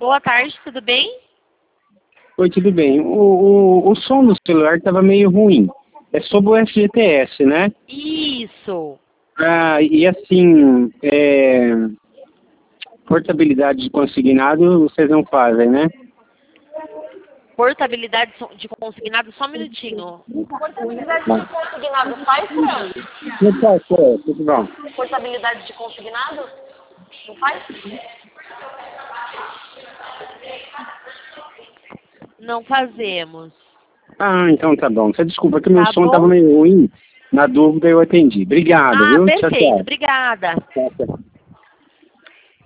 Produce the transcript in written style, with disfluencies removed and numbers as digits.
Boa tarde, tudo bem? Oi, tudo bem. O som do celular estava meio ruim. É sobre o FGTS, né? Isso. Ah, e assim, portabilidade de consignado vocês não fazem, né? Portabilidade de consignado, só um minutinho. Portabilidade de consignado faz, Fran? Tudo bom. Portabilidade de consignado? Não faz? Não fazemos. Ah, então tá bom. Você desculpa que meu Tá som estava bom? meio ruim. Na dúvida eu atendi. Obrigado, Ah, viu? Tchau, perfeito. tchau. Obrigada. Tchau, tchau.